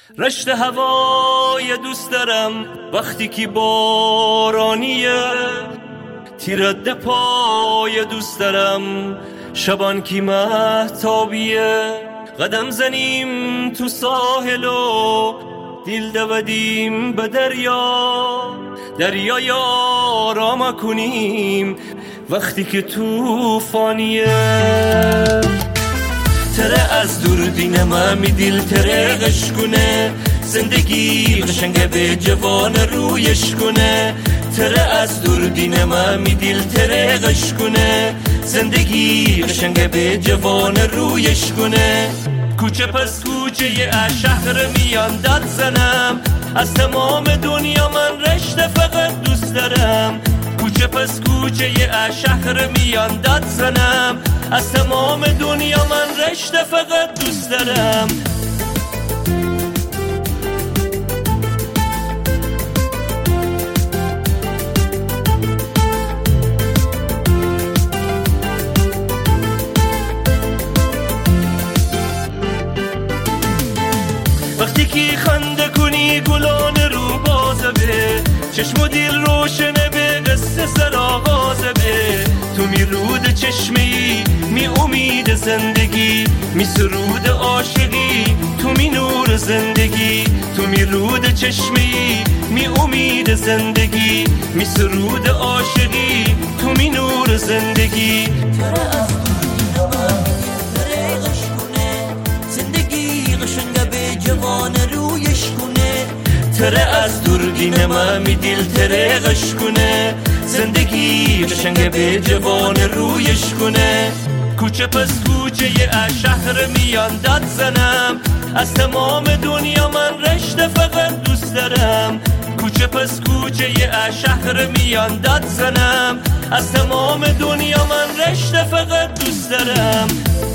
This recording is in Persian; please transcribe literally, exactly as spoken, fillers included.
رشت هوای دوست دارم وقتی که بارانیه، تیرد پای دوست دارم شبان که مهتابیه. قدم زنیم تو ساحل و دل دودیم به دریا، دریای آرام کنیم وقتی که توفانیه. تره از دوربین من می دل تره غش کنه، زندگی قشنگه به جوان رویش کنه. تره از دوربین من می دل تره غش کنه، زندگی قشنگه به جوان رویش کنه. کوچه پس کوچه ی شهر میان داد زنم، از تمام دنیا من رشته فقط دوست دارم. کوچه پس کوچه ی شهر میان داد زنم، از تمام دنیا من رشته فقط دوست دارم. وقتی که خنده کنی گلان رو بازه به، چشم و دل روشنه به قصه سر آغازه به. تو می رود چشمی می امید زندگی، می سرود عاشقی تو می نور زندگی. تو می رود چشمی می امید زندگی، می سرود عاشقی تو می نور زندگی. تره از تره غش کنه، زندگی قشنگه به جوان رویش کنه. تره از دوربین من می دل تره غش کنه، زندگی قشنگه به جوان رویش کنه. کوچه پس کوچه ی شهر میان داد زنم، از تمام دنیا من رشته فقط دوست دارم. کوچه پس کوچه ی شهر میان داد زنم، از تمام دنیا من رشته فقط دوست دارم.